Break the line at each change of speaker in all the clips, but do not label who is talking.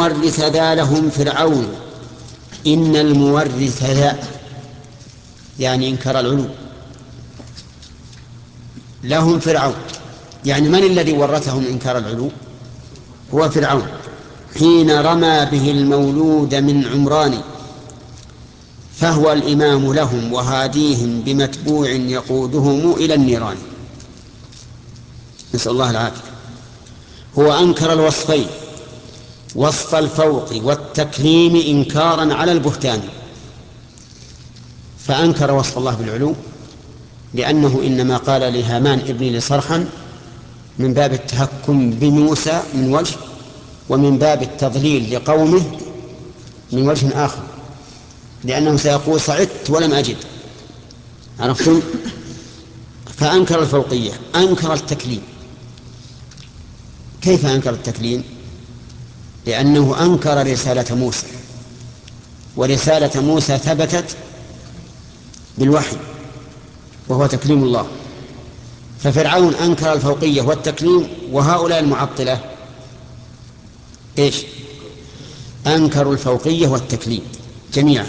المورث ذا لهم فرعون. إن المورث ذا يعني إنكار العلو، لهم فرعون يعني من الذي ورثهم إنكار العلو؟ هو فرعون حين رمى به المولود من عمران، فهو الإمام لهم وهاديهم بمتبوع يقودهم إلى النيران. نسأل الله العافية. هو أنكر الوصفين، وصف الفوق والتكريم إنكارا على البهتان، فأنكر وصف الله بالعلو لأنه إنما قال لهامان ابن لي صرحا من باب التهكم بموسى من وجه، ومن باب التضليل لقومه من وجه آخر، لأنه سيقول صعدت ولم أجد. عرفتم؟ فأنكر الفوقية. أنكر التكليم. كيف أنكر التكليم؟ لأنه أنكر رسالة موسى، ورسالة موسى ثبتت بالوحي وهو تكليم الله. ففرعون أنكر الفوقية والتكليم، وهؤلاء المعطلة إيش؟ أنكروا الفوقية والتكليم جميعا.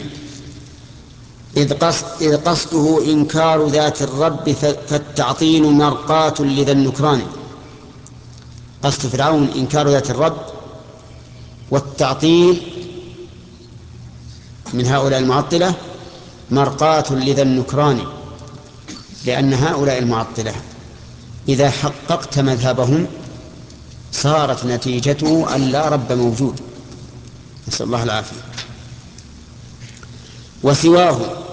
إذ قصده إنكار ذات الرب فالتعطيل مرقاة لذا النكران. قصد فرعون إنكار ذات الرب، والتعطيل من هؤلاء المعطلة مرقاة لذا النكران، لأن هؤلاء المعطلة إذا حققت مذهبهم صارت نتيجته أن لا رب موجود، نسأل الله العافية. وسواه